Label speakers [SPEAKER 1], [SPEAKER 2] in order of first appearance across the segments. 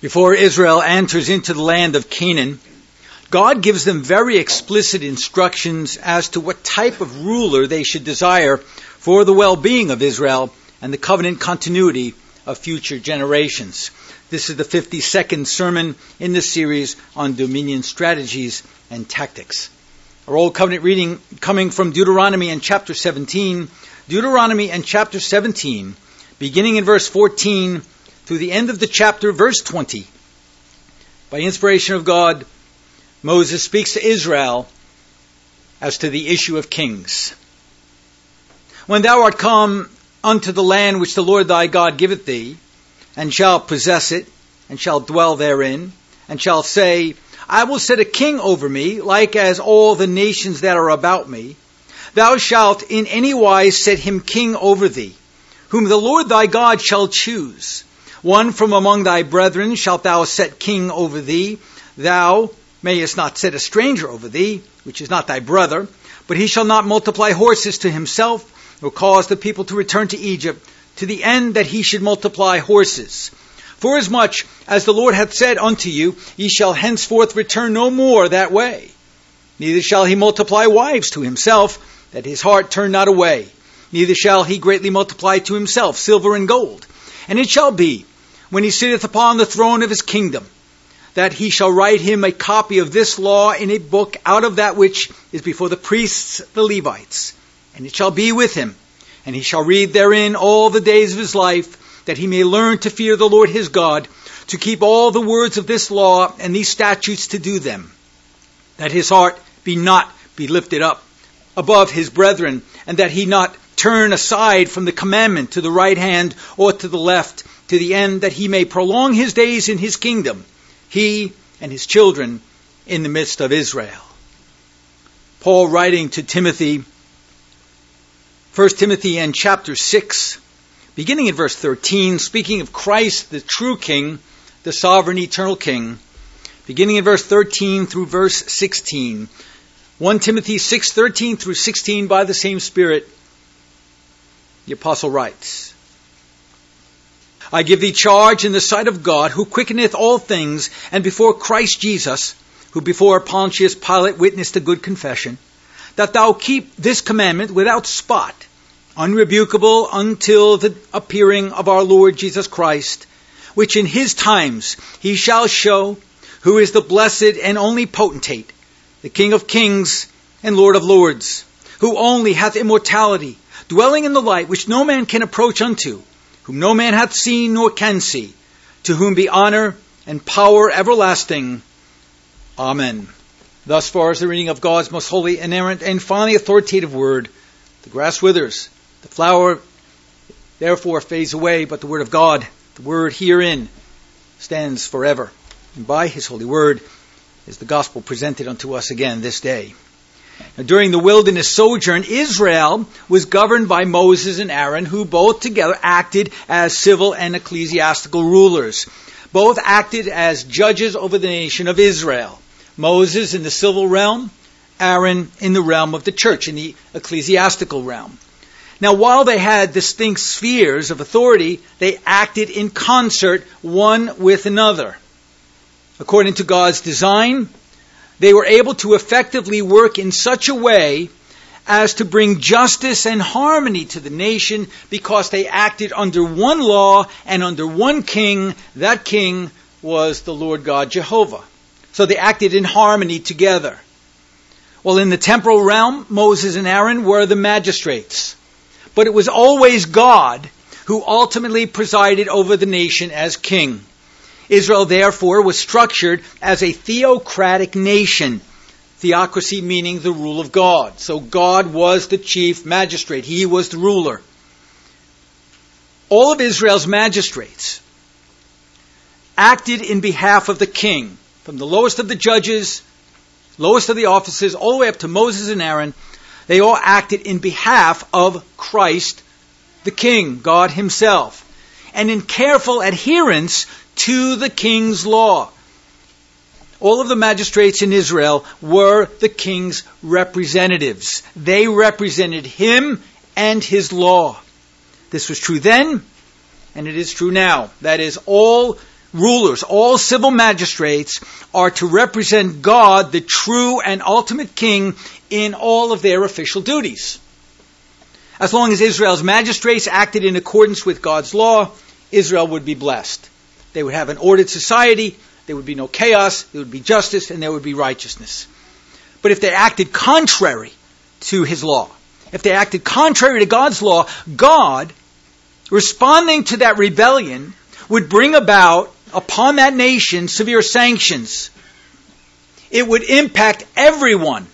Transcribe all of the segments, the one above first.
[SPEAKER 1] Before Israel enters into the land of Canaan, God gives them very explicit instructions as to what type of ruler they should desire for the well-being of Israel and the covenant continuity of future generations. This is the 52nd sermon in the series on dominion strategies and tactics. Our Old Covenant reading coming from Deuteronomy and chapter 17. Deuteronomy and chapter 17, beginning in verse 14 through the end of the chapter, verse 20. By inspiration of God, Moses speaks to Israel as to the issue of kings. When thou art come unto the land which the Lord thy God giveth thee, and shalt possess it, and shalt dwell therein, and shalt say, I will set a king over me, like as all the nations that are about me. Thou shalt in any wise set him king over thee, whom the Lord thy God shall choose. One from among thy brethren shalt thou set king over thee. Thou mayest not set a stranger over thee, which is not thy brother, but he shall not multiply horses to himself, nor cause the people to return to Egypt, to the end that he should multiply horses. Forasmuch as the Lord hath said unto you, ye shall henceforth return no more that way. Neither shall he multiply wives to himself, that his heart turn not away. Neither shall he greatly multiply to himself silver and gold. And it shall be, when he sitteth upon the throne of his kingdom, that he shall write him a copy of this law in a book out of that which is before the priests, the Levites. And it shall be with him, and he shall read therein all the days of his life, that he may learn to fear the Lord his God, to keep all the words of this law and these statutes to do them, that his heart be lifted up above his brethren, and that he not turn aside from the commandment to the right hand or to the left, to the end that he may prolong his days in his kingdom, he and his children in the midst of Israel. Paul writing to Timothy, 1 Timothy and chapter 6, beginning in verse 13, speaking of Christ, the true King, the sovereign eternal King, beginning in verse 13 through verse 16. 1 Timothy 6:13 through 16, by the same Spirit, the apostle writes, I give thee charge in the sight of God, who quickeneth all things, and before Christ Jesus, who before Pontius Pilate witnessed a good confession, that thou keep this commandment without spot, unrebukable until the appearing of our Lord Jesus Christ, which in his times he shall show, who is the blessed and only potentate, the King of kings and Lord of lords, who only hath immortality, dwelling in the light which no man can approach unto, whom no man hath seen nor can see, to whom be honor and power everlasting. Amen. Thus far is the reading of God's most holy, inerrant, and finally authoritative word. The grass withers, the flower therefore fades away, but the word of God, the word herein, stands forever. And by his holy word is the gospel presented unto us again this day. Now, during the wilderness sojourn, Israel was governed by Moses and Aaron, who both together acted as civil and ecclesiastical rulers. Both acted as judges over the nation of Israel. Moses in the civil realm, Aaron in the realm of the church, in the ecclesiastical realm. Now, while they had distinct spheres of authority, they acted in concert one with another. According to God's design, they were able to effectively work in such a way as to bring justice and harmony to the nation, because they acted under one law and under one king. That king was the Lord God Jehovah. So they acted in harmony together. Well, in the temporal realm, Moses and Aaron were the magistrates. But it was always God who ultimately presided over the nation as king. Israel, therefore, was structured as a theocratic nation. Theocracy meaning the rule of God. So God was the chief magistrate. He was the ruler. All of Israel's magistrates acted in behalf of the king. From the lowest of the judges, lowest of the officers, all the way up to Moses and Aaron, they all acted in behalf of Christ, the king, God himself, and in careful adherence to the king's law. All of the magistrates in Israel were the king's representatives. They represented him and his law. This was true then, and it is true now. That is, all rulers, all civil magistrates, are to represent God, the true and ultimate king, in all of their official duties. As long as Israel's magistrates acted in accordance with God's law, Israel would be blessed. They would have an ordered society, there would be no chaos, there would be justice, and there would be righteousness. But if they acted contrary to his law, if they acted contrary to God's law, God, responding to that rebellion, would bring about upon that nation severe sanctions. It would impact everyone,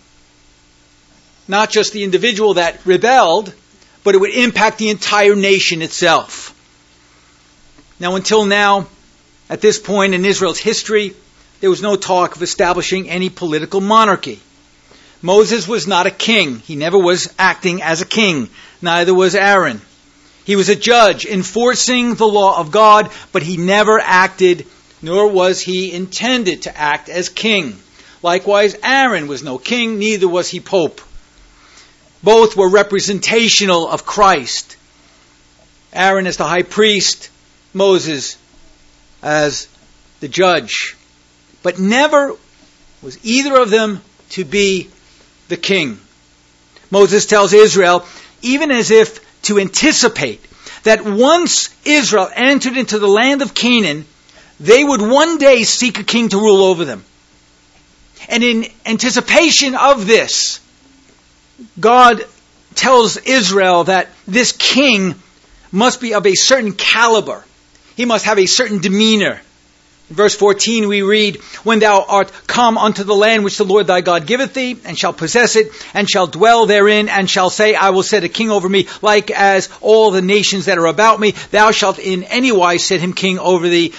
[SPEAKER 1] not just the individual that rebelled, but it would impact the entire nation itself. Now, until now, at this point in Israel's history, there was no talk of establishing any political monarchy. Moses was not a king. He never was acting as a king. Neither was Aaron. He was a judge enforcing the law of God, but he never acted, nor was he intended to act as king. Likewise, Aaron was no king, neither was he pope. Both were representational of Christ. Aaron as the high priest, Moses as the judge. But never was either of them to be the king. Moses tells Israel, even as if to anticipate that once Israel entered into the land of Canaan, they would one day seek a king to rule over them. And in anticipation of this, God tells Israel that this king must be of a certain caliber. He must have a certain demeanor. In verse 14 we read, when thou art come unto the land which the Lord thy God giveth thee, and shall possess it, and shall dwell therein, and shall say, I will set a king over me, like as all the nations that are about me, thou shalt in any wise set him king over thee.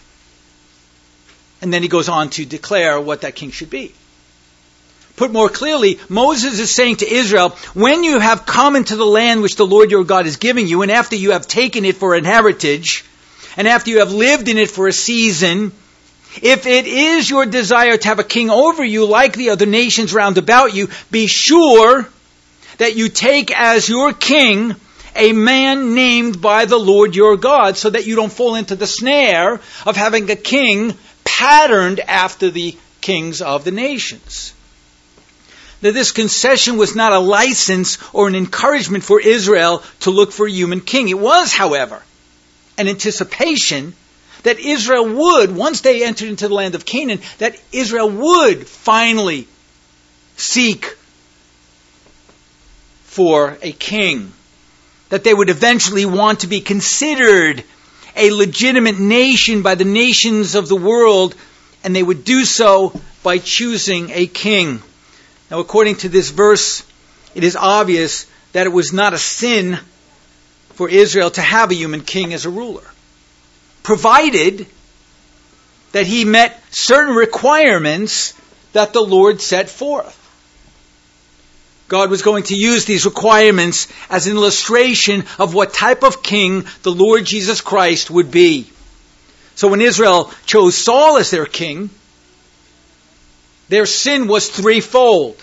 [SPEAKER 1] And then he goes on to declare what that king should be. Put more clearly, Moses is saying to Israel, when you have come into the land which the Lord your God is giving you, and after you have taken it for an heritage, and after you have lived in it for a season, if it is your desire to have a king over you like the other nations round about you, be sure that you take as your king a man named by the Lord your God, so that you don't fall into the snare of having a king patterned after the kings of the nations. Now, this concession was not a license or an encouragement for Israel to look for a human king. It was, however, an anticipation that Israel would, once they entered into the land of Canaan, that Israel would finally seek for a king. That they would eventually want to be considered a legitimate nation by the nations of the world, and they would do so by choosing a king. Now, according to this verse, it is obvious that it was not a sin for Israel to have a human king as a ruler, provided that he met certain requirements that the Lord set forth. God was going to use these requirements as an illustration of what type of king the Lord Jesus Christ would be. So when Israel chose Saul as their king, their sin was threefold.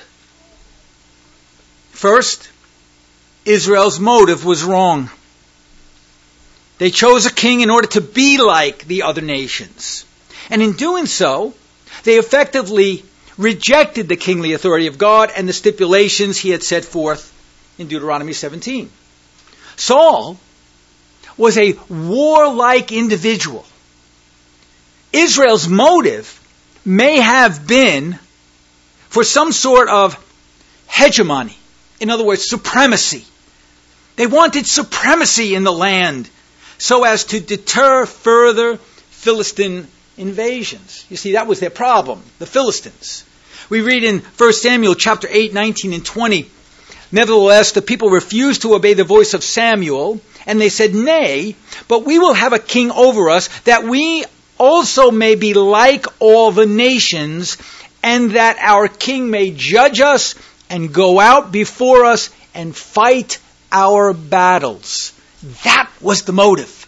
[SPEAKER 1] First, Israel's motive was wrong. They chose a king in order to be like the other nations. And in doing so, they effectively rejected the kingly authority of God and the stipulations he had set forth in Deuteronomy 17. Saul was a warlike individual. Israel's motive may have been for some sort of hegemony. In other words, supremacy. They wanted supremacy in the land so as to deter further Philistine invasions. You see, that was their problem, the Philistines. We read in 1 Samuel chapter 8, 19 and 20, nevertheless, the people refused to obey the voice of Samuel, and they said, nay, but we will have a king over us, that we also may be like all the nations, and that our king may judge us and go out before us and fight our battles. That was the motive.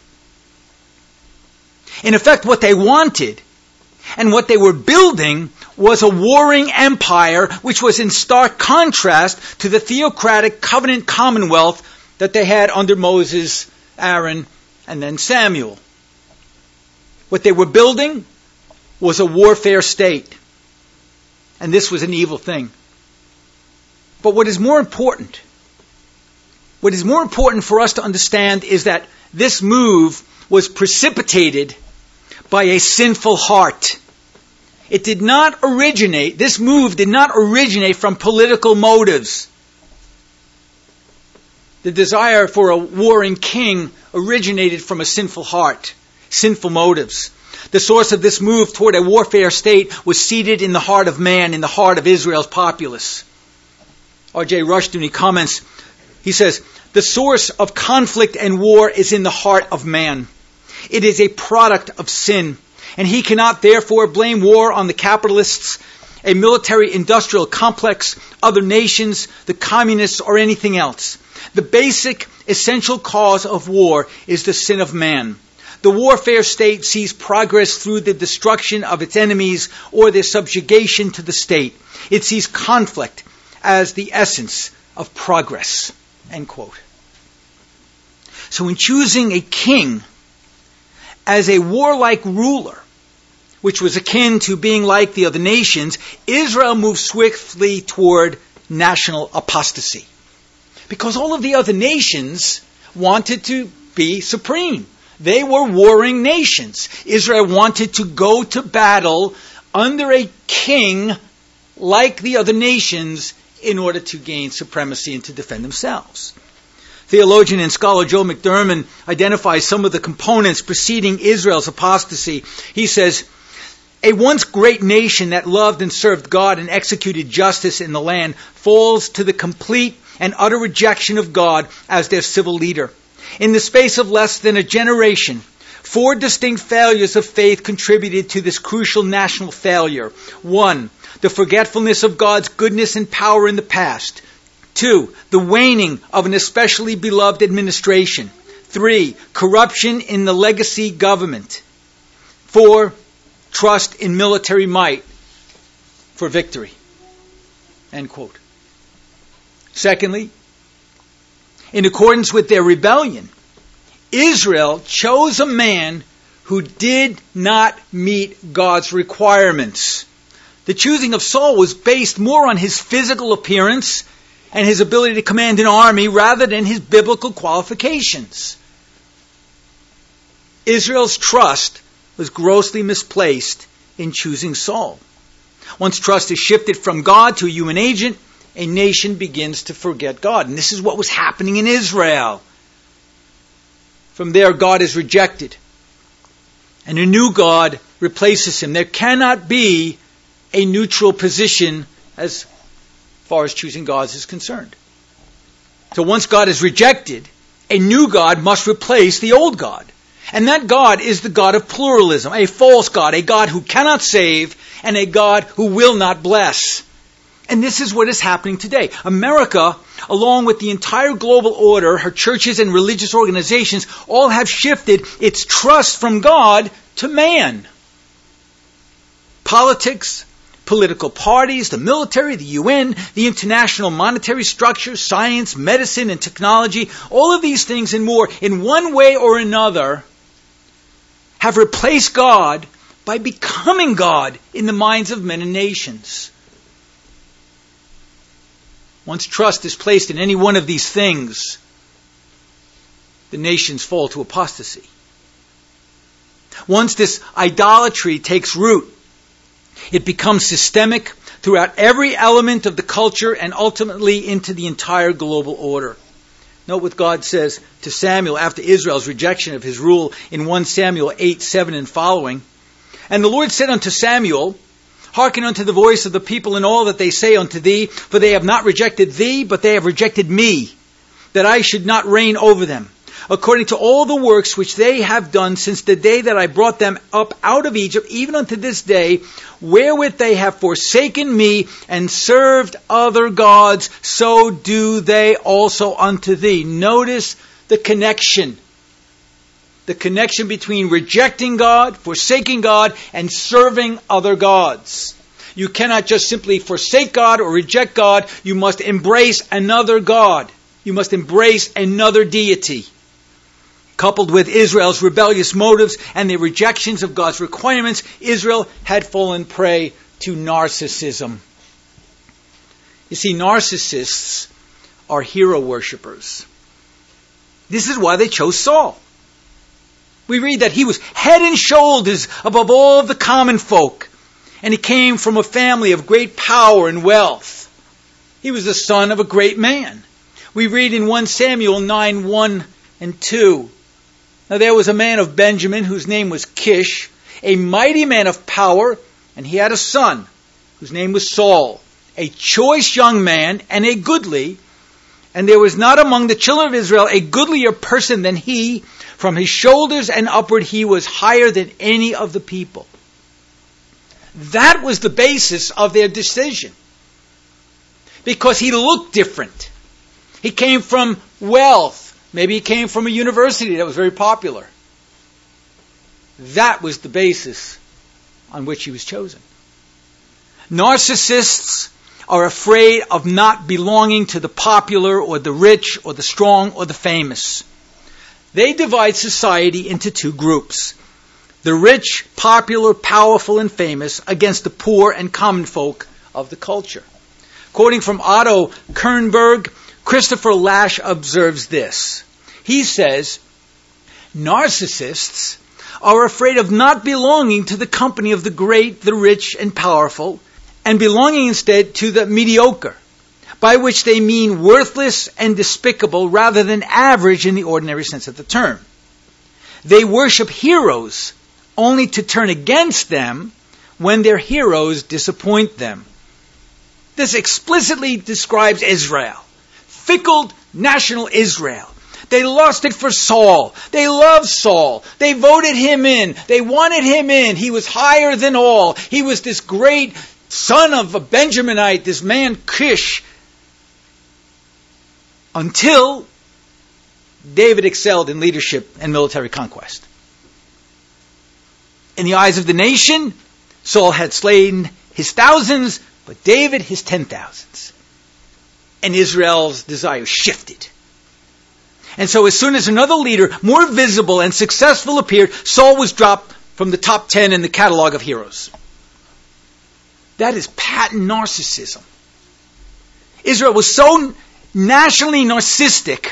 [SPEAKER 1] In effect, what they wanted and what they were building was a warring empire, which was in stark contrast to the theocratic covenant commonwealth that they had under Moses, Aaron, and then Samuel. What they were building was a warfare state. And this was an evil thing. But what is more important for us to understand is that this move was precipitated by a sinful heart. This move did not originate from political motives. The desire for a warring king originated from a sinful heart, sinful motives. The source of this move toward a warfare state was seated in the heart of man, in the heart of Israel's populace. R.J. Rushdoony, he comments, he says, the source of conflict and war is in the heart of man. It is a product of sin, and he cannot therefore blame war on the capitalists, a military-industrial complex, other nations, the communists, or anything else. The basic, essential cause of war is the sin of man. The warfare state sees progress through the destruction of its enemies or their subjugation to the state. It sees conflict as the essence of progress. End quote. So in choosing a king as a warlike ruler, which was akin to being like the other nations, Israel moved swiftly toward national apostasy. Because all of the other nations wanted to be supreme. They were warring nations. Israel wanted to go to battle under a king like the other nations in order to gain supremacy and to defend themselves. Theologian and scholar Joe McDermott identifies some of the components preceding Israel's apostasy. He says, a once great nation that loved and served God and executed justice in the land falls to the complete and utter rejection of God as their civil leader. In the space of less than a generation, 4 distinct failures of faith contributed to this crucial national failure. 1, the forgetfulness of God's goodness and power in the past. 2, the waning of an especially beloved administration. 3, corruption in the legacy government. 4, trust in military might for victory. End quote. Secondly, in accordance with their rebellion, Israel chose a man who did not meet God's requirements. The choosing of Saul was based more on his physical appearance and his ability to command an army rather than his biblical qualifications. Israel's trust was grossly misplaced in choosing Saul. Once trust is shifted from God to a human agent, a nation begins to forget God. And this is what was happening in Israel. From there, God is rejected. And a new God replaces him. There cannot be a neutral position as far as choosing gods is concerned. So once God is rejected, a new God must replace the old God. And that God is the God of pluralism, a false God, a God who cannot save, and a God who will not bless. And this is what is happening today. America, along with the entire global order, her churches and religious organizations, all have shifted its trust from God to man. Politics, political parties, the military, the UN, the international monetary structure, science, medicine, and technology, all of these things and more, in one way or another, have replaced God by becoming God in the minds of men and nations. Once trust is placed in any one of these things, the nations fall to apostasy. Once this idolatry takes root, it becomes systemic throughout every element of the culture and ultimately into the entire global order. Note what God says to Samuel after Israel's rejection of his rule in 1 Samuel 8:7 and following. And the Lord said unto Samuel, hearken unto the voice of the people in all that they say unto thee, for they have not rejected thee, but they have rejected me, that I should not reign over them, according to all the works which they have done since the day that I brought them up out of Egypt, even unto this day, wherewith they have forsaken me and served other gods, so do they also unto thee. Notice the connection. The connection between rejecting God, forsaking God, and serving other gods. You cannot just simply forsake God or reject God. You must embrace another God. You must embrace another deity. Coupled with Israel's rebellious motives and their rejections of God's requirements, Israel had fallen prey to narcissism. You see, narcissists are hero worshippers. This is why they chose Saul. We read that he was head and shoulders above all the common folk, and he came from a family of great power and wealth. He was the son of a great man. We read in 1 Samuel 9:1 and 2. Now there was a man of Benjamin whose name was Kish, a mighty man of power, and he had a son whose name was Saul, a choice young man and a goodly, and there was not among the children of Israel a goodlier person than he. From his shoulders and upward he was higher than any of the people. That was the basis of their decision. Because he looked different. He came from wealth. Maybe he came from a university that was very popular. That was the basis on which he was chosen. Narcissists are afraid of not belonging to the popular or the rich or the strong or the famous. They divide society into two groups. The rich, popular, powerful, and famous against the poor and common folk of the culture. Quoting from Otto Kernberg, Christopher Lasch observes this. He says, narcissists are afraid of not belonging to the company of the great, the rich, and powerful, and belonging instead to the mediocre, by which they mean worthless and despicable rather than average in the ordinary sense of the term. They worship heroes only to turn against them when their heroes disappoint them. This explicitly describes Israel. Fickle national Israel. They lost it for Saul. They loved Saul. They voted him in. They wanted him in. He was higher than all. He was this great son of a Benjaminite, this man Kish. Until David excelled in leadership and military conquest. In the eyes of the nation, Saul had slain his thousands, but David his 10,000s. And Israel's desire shifted. And so as soon as another leader, more visible and successful, appeared, Saul was dropped from the top 10 in the catalog of heroes. That is patent narcissism. Israel was so nationally narcissistic,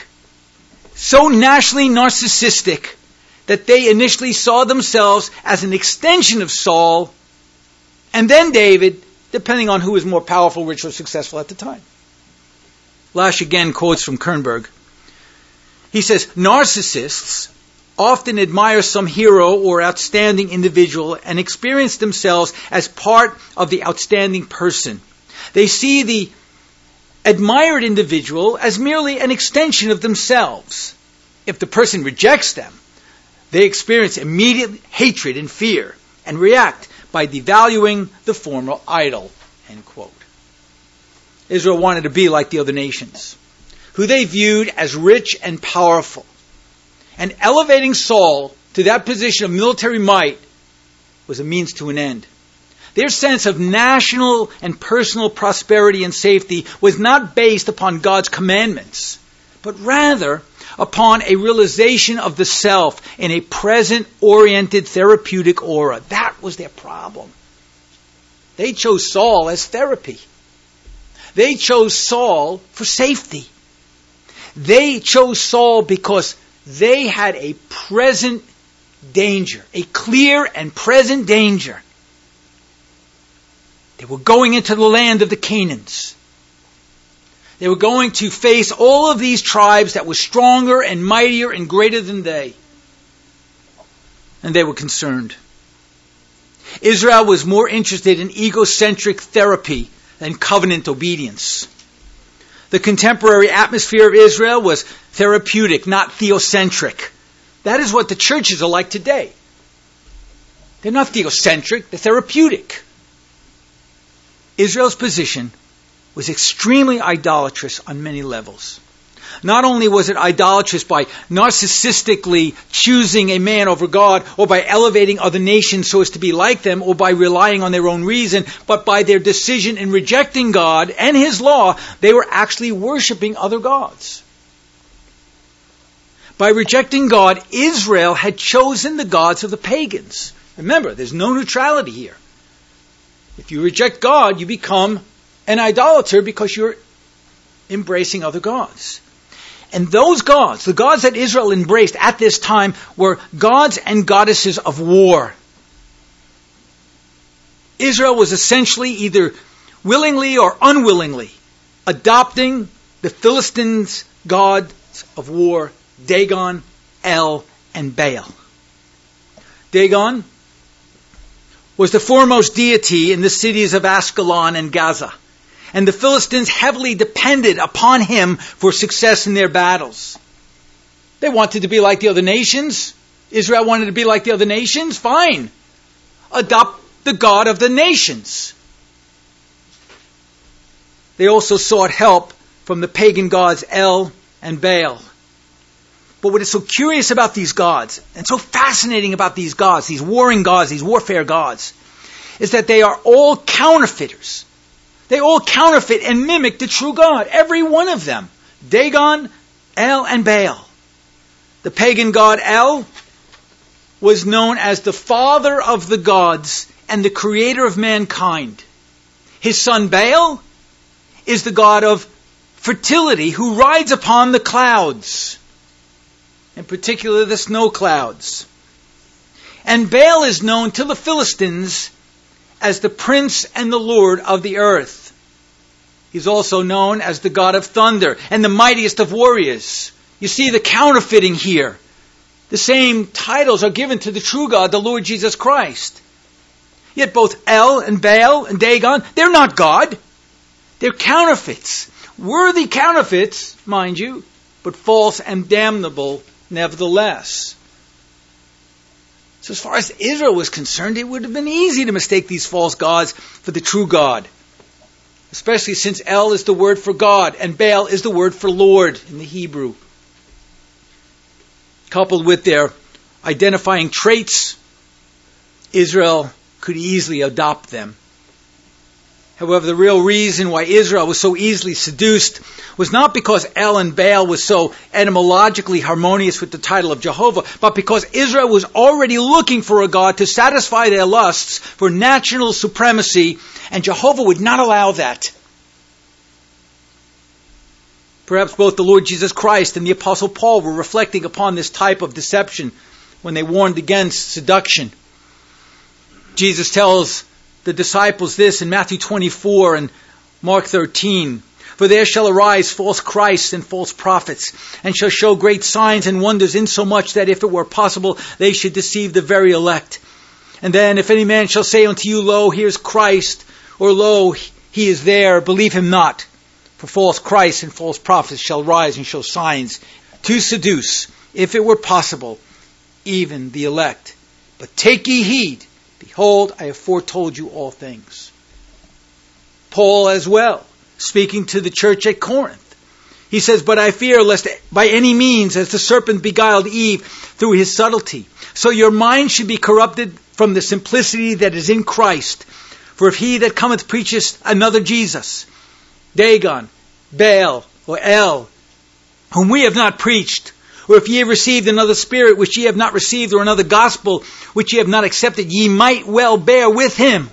[SPEAKER 1] that they initially saw themselves as an extension of Saul, and then David, depending on who was more powerful, rich, or successful at the time. Lasch again quotes from Kernberg. He says, narcissists often admire some hero or outstanding individual and experience themselves as part of the outstanding person. They see the admired individual as merely an extension of themselves. If the person rejects them, they experience immediate hatred and fear and react by devaluing the former idol. End quote. Israel wanted to be like the other nations, who they viewed as rich and powerful. And elevating Saul to that position of military might was a means to an end. Their sense of national and personal prosperity and safety was not based upon God's commandments, but rather upon a realization of the self in a present-oriented therapeutic aura. That was their problem. They chose Saul as therapy. They chose Saul for safety. They chose Saul because they had a present danger, a clear and present danger. They were going into the land of the Canaans. They were going to face all of these tribes that were stronger and mightier and greater than they. And they were concerned. Israel was more interested in egocentric therapy than covenant obedience. The contemporary atmosphere of Israel was therapeutic, not theocentric. That is what the churches are like today. They're not theocentric, they're therapeutic. Israel's position was extremely idolatrous on many levels. Not only was it idolatrous by narcissistically choosing a man over God, or by elevating other nations so as to be like them, or by relying on their own reason, but by their decision in rejecting God and His law, they were actually worshiping other gods. By rejecting God, Israel had chosen the gods of the pagans. Remember, there's no neutrality here. If you reject God, you become an idolater because you're embracing other gods. And those gods, the gods that Israel embraced at this time, were gods and goddesses of war. Israel was essentially either willingly or unwillingly adopting the Philistines' gods of war, Dagon, El, and Baal. Dagon was the foremost deity in the cities of Ascalon and Gaza, and the Philistines heavily depended upon him for success in their battles. They wanted to be like the other nations. Israel wanted to be like the other nations. Fine. Adopt the God of the nations. They also sought help from the pagan gods El and Baal. But what is so curious about these gods, and so fascinating about these gods, these warring gods, these warfare gods, is that they are all counterfeiters. They all counterfeit and mimic the true God. Every one of them. Dagon, El, and Baal. The pagan god El was known as the father of the gods and the creator of mankind. His son Baal is the god of fertility who rides upon the clouds, in particular the snow clouds. And Baal is known to the Philistines as the prince and the lord of the earth. He's also known as the god of thunder and the mightiest of warriors. You see the counterfeiting here. The same titles are given to the true God, the Lord Jesus Christ. Yet both El and Baal and Dagon, they're not God. They're counterfeits. Worthy counterfeits, mind you, but false and damnable nevertheless. So as far as Israel was concerned, it would have been easy to mistake these false gods for the true God. Especially since El is the word for God and Baal is the word for Lord in the Hebrew. Coupled with their identifying traits, Israel could easily adopt them. However, the real reason why Israel was so easily seduced was not because El and Baal was so etymologically harmonious with the title of Jehovah, but because Israel was already looking for a God to satisfy their lusts for national supremacy, and Jehovah would not allow that. Perhaps both the Lord Jesus Christ and the Apostle Paul were reflecting upon this type of deception when they warned against seduction. Jesus tells the disciples this in Matthew 24 and Mark 13. For there shall arise false Christs and false prophets, and shall show great signs and wonders, insomuch that if it were possible, they should deceive the very elect. And then if any man shall say unto you, Lo, here's Christ, or Lo, he is there, believe him not. For false Christs and false prophets shall rise and show signs to seduce, if it were possible, even the elect. But take ye heed. Behold, I have foretold you all things. Paul as well, speaking to the church at Corinth. He says, But I fear lest by any means, as the serpent beguiled Eve through his subtlety, so your mind should be corrupted from the simplicity that is in Christ. For if he that cometh preacheth another Jesus, Dagon, Baal, or El, whom we have not preached, or if ye have received another spirit which ye have not received, or another gospel which ye have not accepted, ye might well bear with him.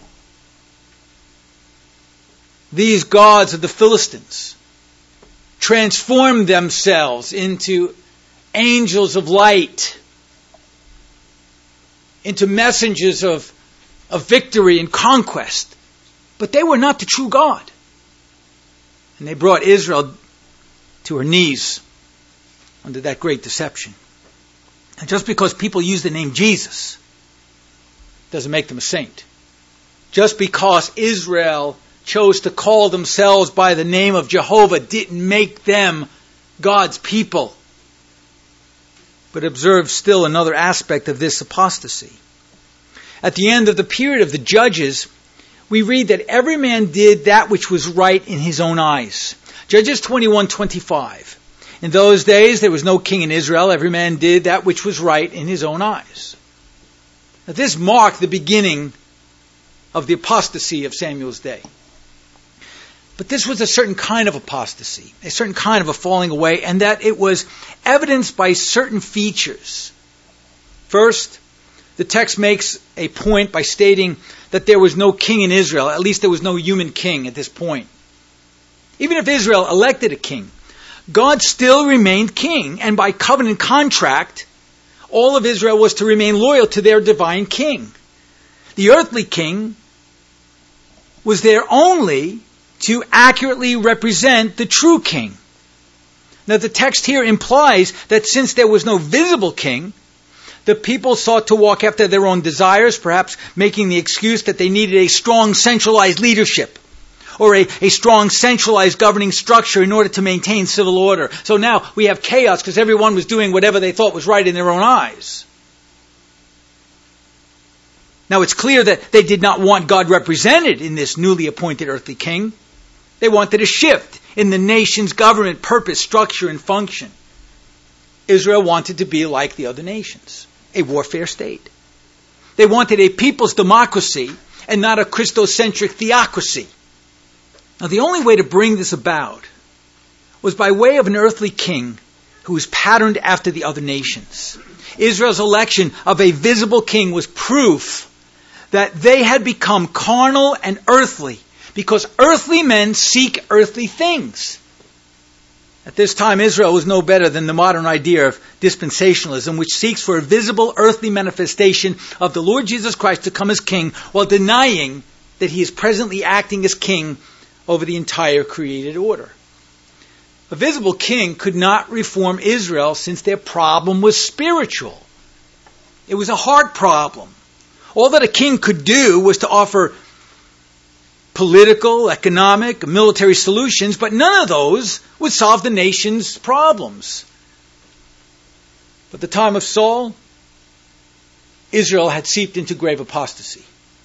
[SPEAKER 1] These gods of the Philistines transformed themselves into angels of light, into messengers of victory and conquest. But they were not the true God. And they brought Israel to her knees under that great deception. And just because people use the name Jesus doesn't make them a saint. Just because Israel chose to call themselves by the name of Jehovah didn't make them God's people. But observe still another aspect of this apostasy. At the end of the period of the Judges, we read that every man did that which was right in his own eyes. Judges 21:25. In those days there was no king in Israel. Every man did that which was right in his own eyes. Now, this marked the beginning of the apostasy of Samuel's day. But this was a certain kind of apostasy, a certain kind of a falling away, and that it was evidenced by certain features. First, the text makes a point by stating that there was no king in Israel, at least there was no human king at this point. Even if Israel elected a king, God still remained king, and by covenant contract, all of Israel was to remain loyal to their divine king. The earthly king was there only to accurately represent the true king. Now the text here implies that since there was no visible king, the people sought to walk after their own desires, perhaps making the excuse that they needed a strong centralized leadership or a strong centralized governing structure in order to maintain civil order. So now we have chaos because everyone was doing whatever they thought was right in their own eyes. Now it's clear that they did not want God represented in this newly appointed earthly king. They wanted a shift in the nation's government purpose, structure, and function. Israel wanted to be like the other nations, a warfare state. They wanted a people's democracy and not a Christocentric theocracy. Now the only way to bring this about was by way of an earthly king who was patterned after the other nations. Israel's election of a visible king was proof that they had become carnal and earthly, because earthly men seek earthly things. At this time, Israel was no better than the modern idea of dispensationalism, which seeks for a visible earthly manifestation of the Lord Jesus Christ to come as king, while denying that he is presently acting as king over the entire created order. A visible king could not reform Israel since their problem was spiritual. It was a heart problem. All that a king could do was to offer political, economic, military solutions, but none of those would solve the nation's problems. At the time of Saul, Israel had seeped into grave apostasy.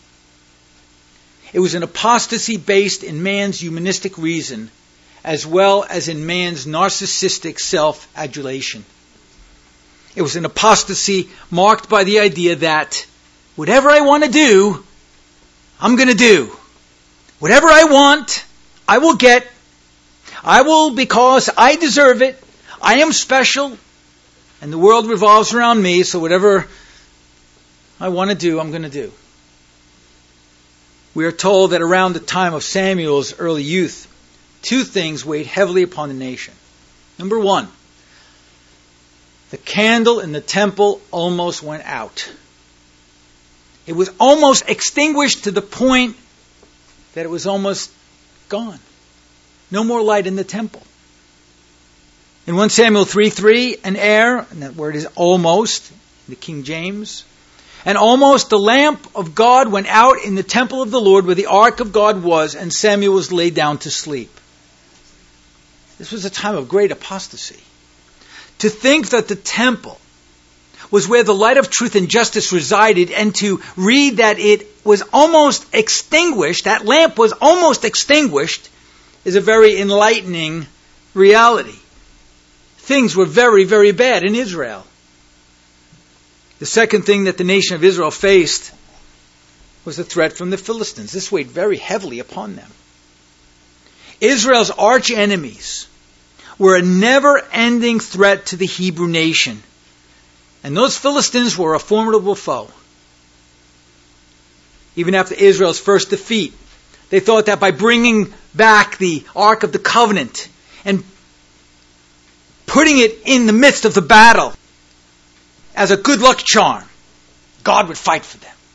[SPEAKER 1] It was an apostasy based in man's humanistic reason, as well as in man's narcissistic self-adulation. It was an apostasy marked by the idea that whatever I want to do, I'm going to do. Whatever I want, I will get. I will because I deserve it. I am special. And the world revolves around me, so whatever I want to do, I'm going to do. We are told that around the time of Samuel's early youth, two things weighed heavily upon the nation. Number one, the candle in the temple almost went out. It was almost extinguished to the point that it was almost gone. No more light in the temple. In 1 Samuel 3:3, an heir, and that word is almost, in the King James, and almost the lamp of God went out in the temple of the Lord where the ark of God was, and Samuel was laid down to sleep. This was a time of great apostasy. To think that the temple was where the light of truth and justice resided, and to read that it was almost extinguished, that lamp was almost extinguished, is a very enlightening reality. Things were very, very bad in Israel. The second thing that the nation of Israel faced was the threat from the Philistines. This weighed very heavily upon them. Israel's arch enemies were a never-ending threat to the Hebrew nation. And those Philistines were a formidable foe. Even after Israel's first defeat, they thought that by bringing back the Ark of the Covenant and putting it in the midst of the battle as a good luck charm, God would fight for them.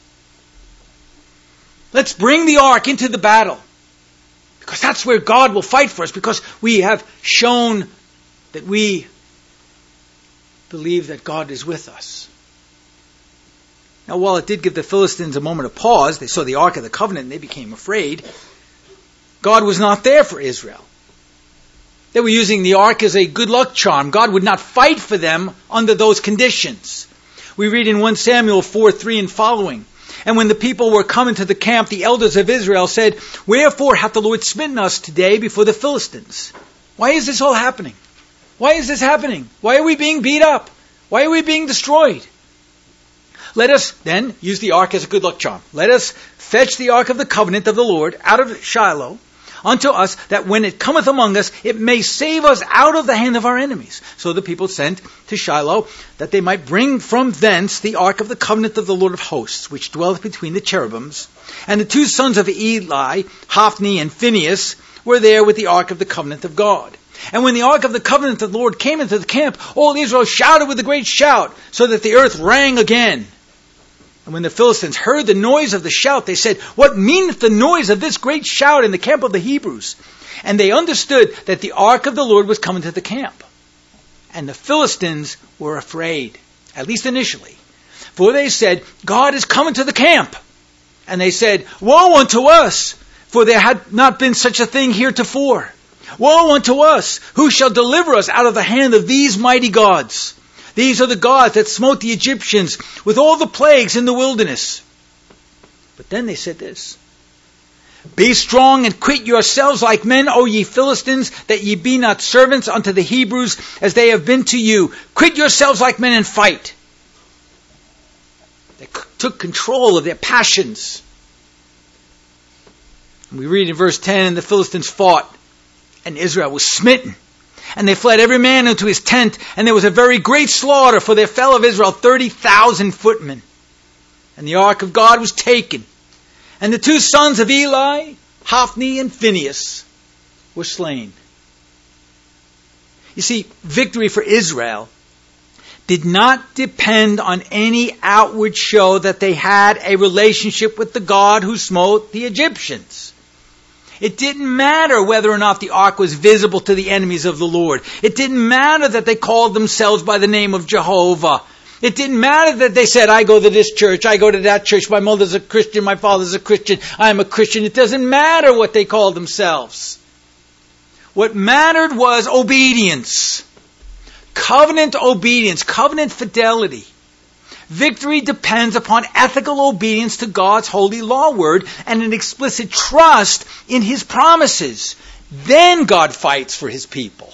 [SPEAKER 1] Let's bring the Ark into the battle, because that's where God will fight for us, because we have shown that we believe that God is with us. Now, while it did give the Philistines a moment of pause, they saw the Ark of the Covenant and they became afraid, God was not there for Israel. They were using the Ark as a good luck charm. God would not fight for them under those conditions. We read in 1 Samuel 4:3 and following, and when the people were come into the camp, the elders of Israel said, "Wherefore hath the Lord smitten us today before the Philistines?" Why is this all happening? Why is this happening? Why are we being beat up? Why are we being destroyed? Let us then use the ark as a good luck charm. Let us fetch the ark of the covenant of the Lord out of Shiloh, unto us, that when it cometh among us, it may save us out of the hand of our enemies. So the people sent to Shiloh, that they might bring from thence the ark of the covenant of the Lord of hosts, which dwelleth between the cherubims. And the two sons of Eli, Hophni and Phinehas, were there with the ark of the covenant of God. And when the ark of the covenant of the Lord came into the camp, all Israel shouted with a great shout, so that the earth rang again. And when the Philistines heard the noise of the shout, they said, What meaneth the noise of this great shout in the camp of the Hebrews? And they understood that the ark of the Lord was coming to the camp. And the Philistines were afraid, at least initially. For they said, God is coming to the camp. And they said, Woe unto us, for there had not been such a thing heretofore. Woe unto us! Who shall deliver us out of the hand of these mighty gods? These are the gods that smote the Egyptians with all the plagues in the wilderness. But then they said this, Be strong and quit yourselves like men, O ye Philistines, that ye be not servants unto the Hebrews, as they have been to you. Quit yourselves like men and fight. They took control of their passions. And we read in verse 10, And the Philistines fought, and Israel was smitten. And they fled every man into his tent, and there was a very great slaughter, for there fell of Israel 30,000 footmen. And the ark of God was taken. And the two sons of Eli, Hophni and Phinehas, were slain. You see, victory for Israel did not depend on any outward show that they had a relationship with the God who smote the Egyptians. It didn't matter whether or not the ark was visible to the enemies of the Lord. It didn't matter that they called themselves by the name of Jehovah. It didn't matter that they said, I go to this church, I go to that church, my mother's a Christian, my father's a Christian, I'm a Christian. It doesn't matter what they called themselves. What mattered was obedience. Covenant obedience, covenant fidelity. Victory depends upon ethical obedience to God's holy law word and an explicit trust in His promises. Then God fights for His people.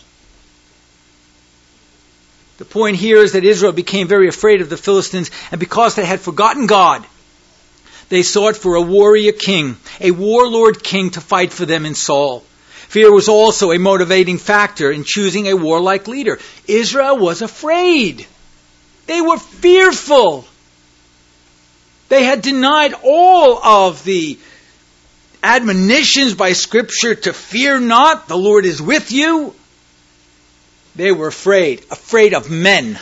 [SPEAKER 1] The point here is that Israel became very afraid of the Philistines, and because they had forgotten God, they sought for a warrior king, a warlord king to fight for them in Saul. Fear was also a motivating factor in choosing a warlike leader. Israel was afraid. They were fearful. They had denied all of the admonitions by Scripture to fear not, the Lord is with you. They were afraid of men.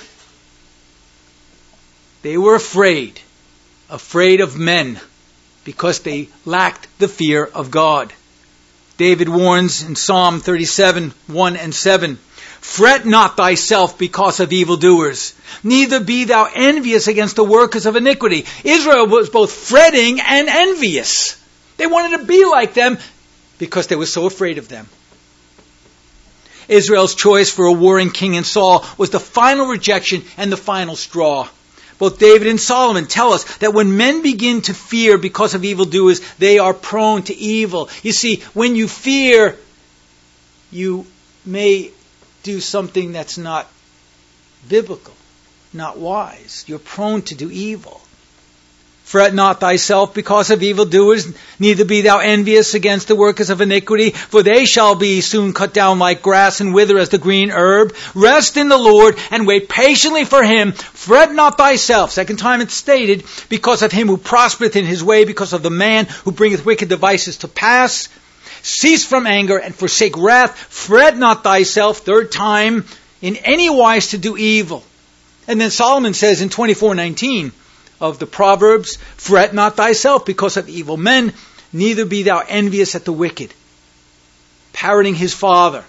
[SPEAKER 1] They were afraid of men, because they lacked the fear of God. David warns in Psalm 37, 1 and 7, Fret not thyself because of evildoers, neither be thou envious against the workers of iniquity. Israel was both fretting and envious. They wanted to be like them because they were so afraid of them. Israel's choice for a warring king in Saul was the final rejection and the final straw. Both David and Solomon tell us that when men begin to fear because of evildoers, they are prone to evil. You see, when you fear, you may do something that's not biblical, not wise. You're prone to do evil. Fret not thyself because of evildoers, neither be thou envious against the workers of iniquity, for they shall be soon cut down like grass and wither as the green herb. Rest in the Lord and wait patiently for Him. Fret not thyself, second time it's stated, because of him who prospereth in his way, because of the man who bringeth wicked devices to pass. Cease from anger and forsake wrath. Fret not thyself, third time, in any wise to do evil. And then Solomon says in 24:19 of the Proverbs, Fret not thyself because of evil men, neither be thou envious at the wicked. Parroting his father.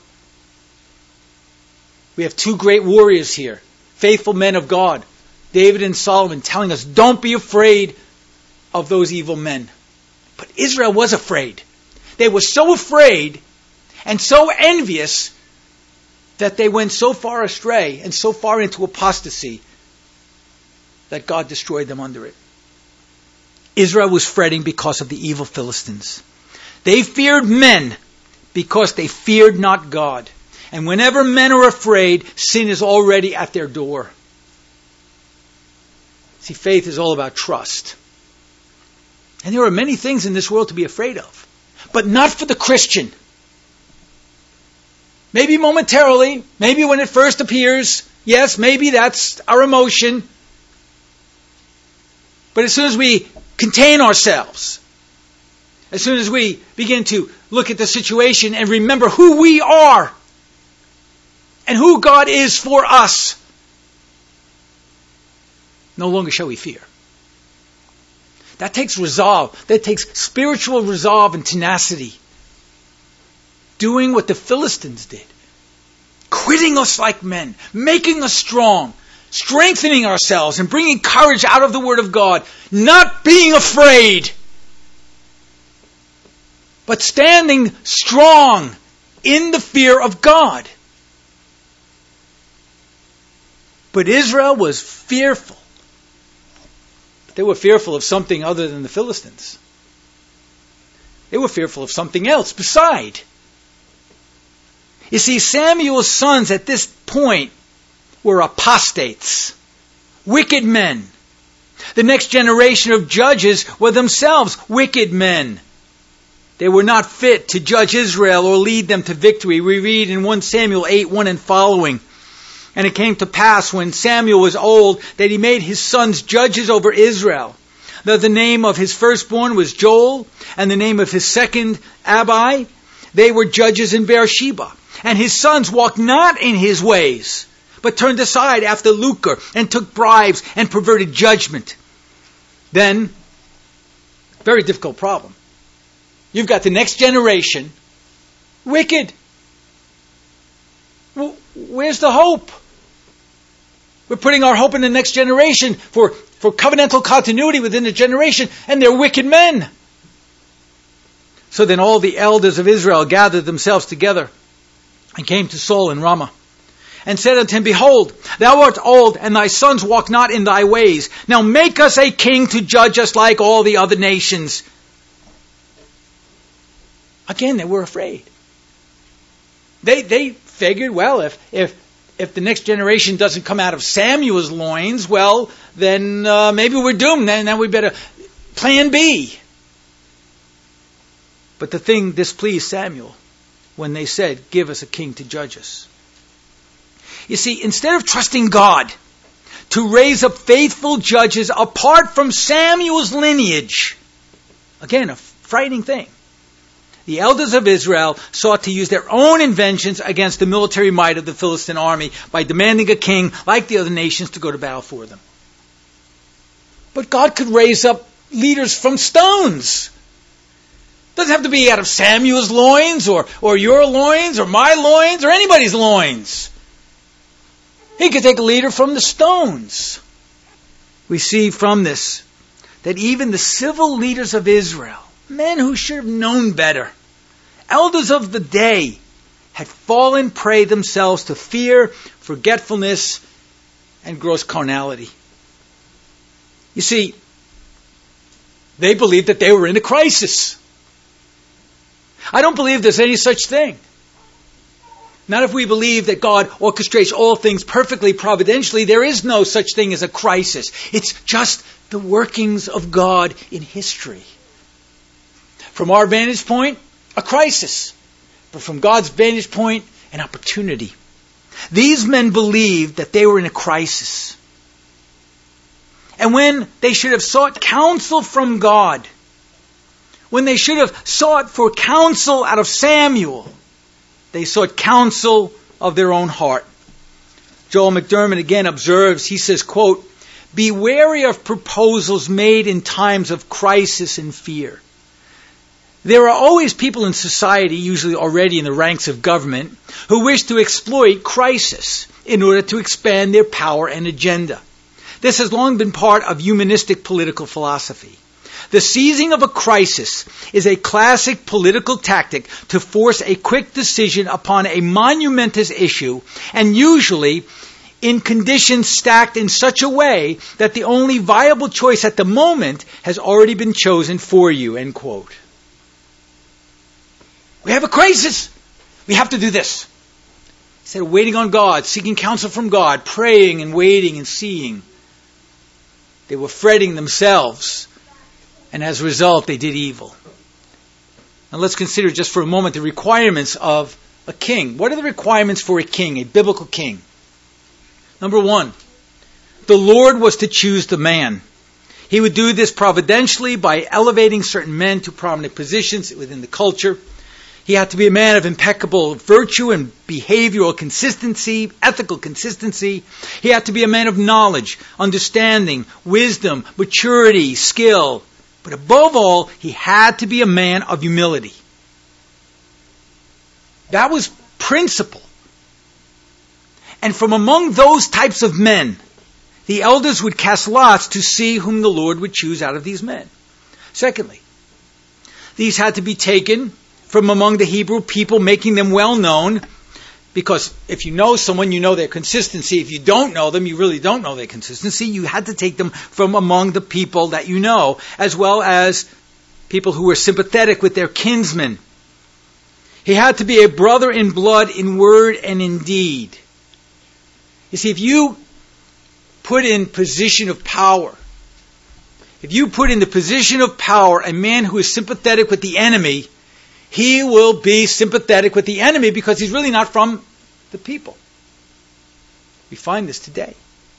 [SPEAKER 1] We have two great warriors here, faithful men of God, David and Solomon, telling us, don't be afraid of those evil men. But Israel was afraid. They were so afraid and so envious that they went so far astray and so far into apostasy that God destroyed them under it. Israel was fretting because of the evil Philistines. They feared men because they feared not God. And whenever men are afraid, sin is already at their door. See, faith is all about trust. And there are many things in this world to be afraid of. But not for the Christian. Maybe momentarily, maybe when it first appears. Yes, maybe that's our emotion. But as soon as we contain ourselves, as soon as we begin to look at the situation and remember who we are and who God is for us, no longer shall we fear. That takes resolve. That takes spiritual resolve and tenacity. Doing what the Philistines did. Quitting us like men. Making us strong. Strengthening ourselves and bringing courage out of the Word of God. Not being afraid. But standing strong in the fear of God. But Israel was fearful. They were fearful of something other than the Philistines. They were fearful of something else beside. You see, Samuel's sons at this point were apostates, wicked men. The next generation of judges were themselves wicked men. They were not fit to judge Israel or lead them to victory. We read in 1 Samuel 8:1 and following. And it came to pass when Samuel was old that he made his sons judges over Israel. The name of his firstborn was Joel, and the name of his second Abi. They were judges in Beersheba. And his sons walked not in his ways, but turned aside after lucre, and took bribes, and perverted judgment. Then, very difficult problem. You've got the next generation, wicked. Where's the hope? We're putting our hope in the next generation for covenantal continuity within the generation, and they're wicked men. So then all the elders of Israel gathered themselves together and came to Saul in Ramah and said unto him, Behold, thou art old, and thy sons walk not in thy ways. Now make us a king to judge us like all the other nations. Again, they were afraid. They figured, well, if the next generation doesn't come out of Samuel's loins, well, then maybe we're doomed. Then we better plan B. But the thing displeased Samuel when they said, give us a king to judge us. You see, instead of trusting God to raise up faithful judges apart from Samuel's lineage, again, a frightening thing, the elders of Israel sought to use their own inventions against the military might of the Philistine army by demanding a king, like the other nations, to go to battle for them. But God could raise up leaders from stones. Doesn't have to be out of Samuel's loins, or your loins, or my loins, or anybody's loins. He could take a leader from the stones. We see from this that even the civil leaders of Israel, men who should have known better, elders of the day, had fallen prey themselves to fear, forgetfulness, and gross carnality. You see, they believed that they were in a crisis. I don't believe there's any such thing. Not if we believe that God orchestrates all things perfectly providentially. There is no such thing as a crisis. It's just the workings of God in history. From our vantage point, a crisis. But from God's vantage point, an opportunity. These men believed that they were in a crisis. And when they should have sought counsel from God, when they should have sought for counsel out of Samuel, they sought counsel of their own heart. Joel McDermott again observes, he says, quote, "Be wary of proposals made in times of crisis and fear. There are always people in society, usually already in the ranks of government, who wish to exploit crisis in order to expand their power and agenda. This has long been part of humanistic political philosophy. The seizing of a crisis is a classic political tactic to force a quick decision upon a monumentous issue, and usually in conditions stacked in such a way that the only viable choice at the moment has already been chosen for you," end quote. We have a crisis. We have to do this. Instead of waiting on God, seeking counsel from God, praying and waiting and seeing, they were fretting themselves. And as a result, they did evil. Now let's consider just for a moment the requirements of A king. What are the requirements for a king, a biblical king? Number one, the Lord was to choose the man. He would do this providentially by elevating certain men to prominent positions within the culture. He had to be a man of impeccable virtue and behavioral consistency, ethical consistency. He had to be a man of knowledge, understanding, wisdom, maturity, skill. But above all, he had to be a man of humility. That was principle. And from among those types of men, the elders would cast lots to see whom the Lord would choose out of these men. Secondly, these had to be taken from among the Hebrew people, making them well known, because if you know someone, you know their consistency. If you don't know them, you really don't know their consistency. You had to take them from among the people that you know, as well as people who were sympathetic with their kinsmen. He had to be a brother in blood, in word and in deed. You see, if you put in position of power, if you put in the position of power a man who is sympathetic with the enemy, he will be sympathetic with the enemy because he's really not from the people. We find this today.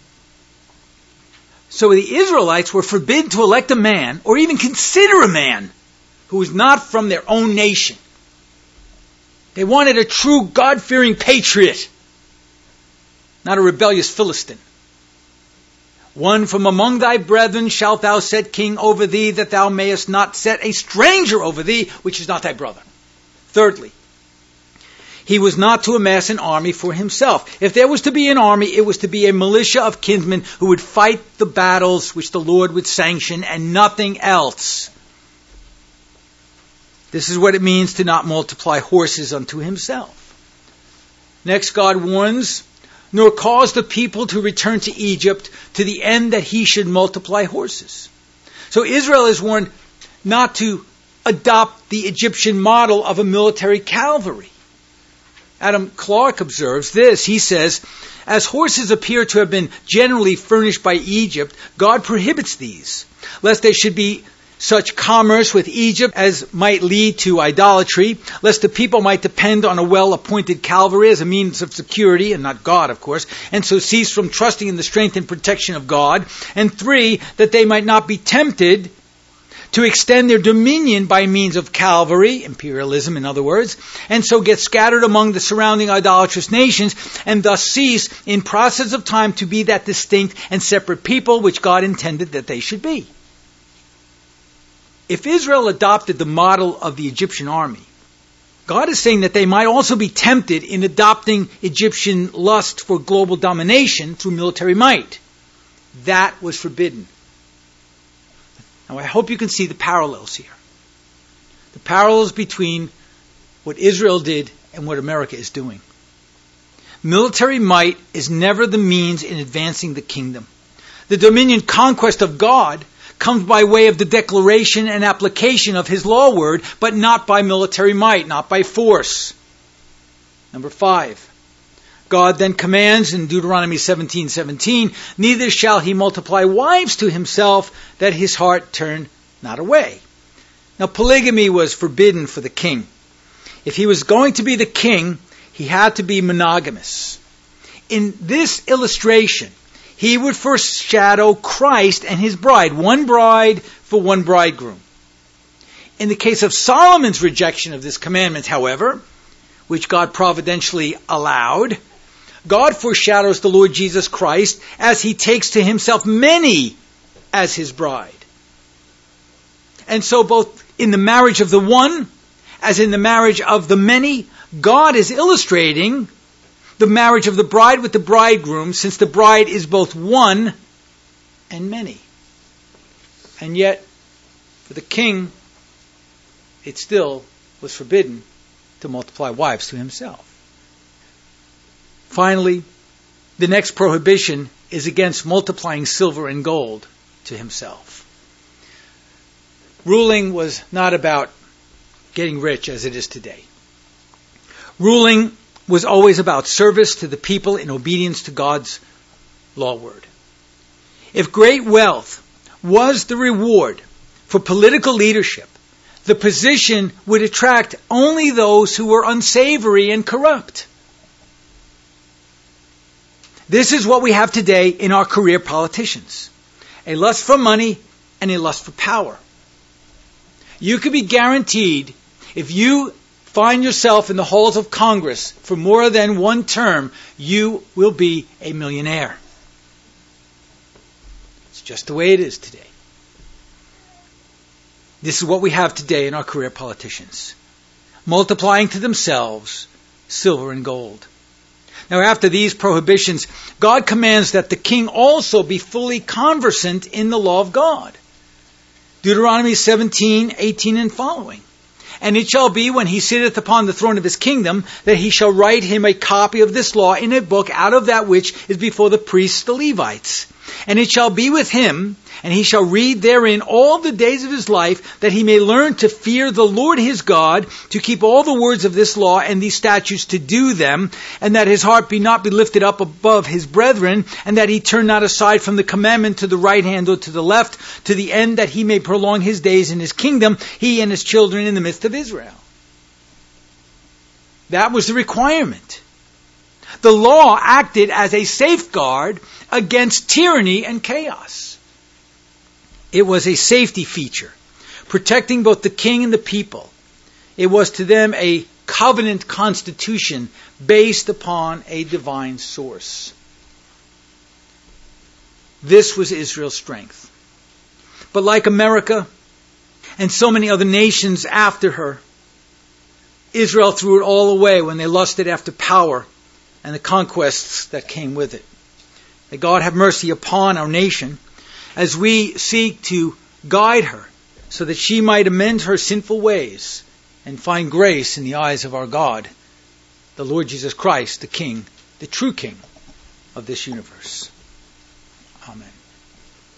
[SPEAKER 1] So the Israelites were forbidden to elect a man or even consider a man who was not from their own nation. They wanted a true God-fearing patriot, not a rebellious Philistine. One from among thy brethren shalt thou set king over thee, that thou mayest not set a stranger over thee, which is not thy brother. Thirdly, he was not to amass an army for himself. If there was to be an army, it was to be a militia of kinsmen who would fight the battles which the Lord would sanction and nothing else. This is what it means to not multiply horses unto himself. Next, God warns, nor cause the people to return to Egypt to the end that he should multiply horses. So Israel is warned not to adopt the Egyptian model of a military cavalry. Adam Clarke observes this. He says, as horses appear to have been generally furnished by Egypt, God prohibits these, lest there should be such commerce with Egypt as might lead to idolatry, lest the people might depend on a well-appointed cavalry as a means of security, and not God, of course, and so cease from trusting in the strength and protection of God. And 3, that they might not be tempted to extend their dominion by means of cavalry, imperialism in other words, and so get scattered among the surrounding idolatrous nations, and thus cease in process of time to be that distinct and separate people which God intended that they should be. If Israel adopted the model of the Egyptian army, God is saying that they might also be tempted in adopting Egyptian lust for global domination through military might. That was forbidden. Now I hope you can see the parallels here. The parallels between what Israel did and what America is doing. Military might is never the means in advancing the kingdom. The dominion conquest of God comes by way of the declaration and application of his law word, but not by military might, not by force. Number 5. God then commands in Deuteronomy 17:17, neither shall he multiply wives to himself, that his heart turn not away. Now polygamy was forbidden for the king. If he was going to be the king, he had to be monogamous. In this illustration, he would foreshadow Christ and his bride, one bride for one bridegroom. In the case of Solomon's rejection of this commandment, however, which God providentially allowed, God foreshadows the Lord Jesus Christ as he takes to himself many as his bride. And so both in the marriage of the one as in the marriage of the many, God is illustrating the marriage of the bride with the bridegroom, since the bride is both one and many. And yet, for the king, it still was forbidden to multiply wives to himself. Finally, the next prohibition is against multiplying silver and gold to himself. Ruling was not about getting rich as it is today. Ruling was always about service to the people in obedience to God's law word. If great wealth was the reward for political leadership, the position would attract only those who were unsavory and corrupt. This is what we have today in our career politicians. A lust for money and a lust for power. You can be guaranteed, if you find yourself in the halls of Congress for more than one term, you will be a millionaire. It's just the way it is today. This is what we have today in our career politicians, multiplying to themselves silver and gold. Now, after these prohibitions, God commands that the king also be fully conversant in the law of God. Deuteronomy 17:18 and following. And it shall be, when he sitteth upon the throne of his kingdom, that he shall write him a copy of this law in a book out of that which is before the priests the Levites. And it shall be with him, and he shall read therein all the days of his life, that he may learn to fear the Lord his God, to keep all the words of this law and these statutes to do them, and that his heart be not be lifted up above his brethren, and that he turn not aside from the commandment to the right hand or to the left, to the end that he may prolong his days in his kingdom, he and his children in the midst of Israel. That was the requirement. The law acted as a safeguard against tyranny and chaos. It was a safety feature, protecting both the king and the people. It was to them a covenant constitution based upon a divine source. This was Israel's strength. But like America and so many other nations after her, Israel threw it all away when they lusted after power and the conquests that came with it. May God have mercy upon our nation as we seek to guide her so that she might amend her sinful ways and find grace in the eyes of our God, the Lord Jesus Christ, the King, the true King of this universe. Amen.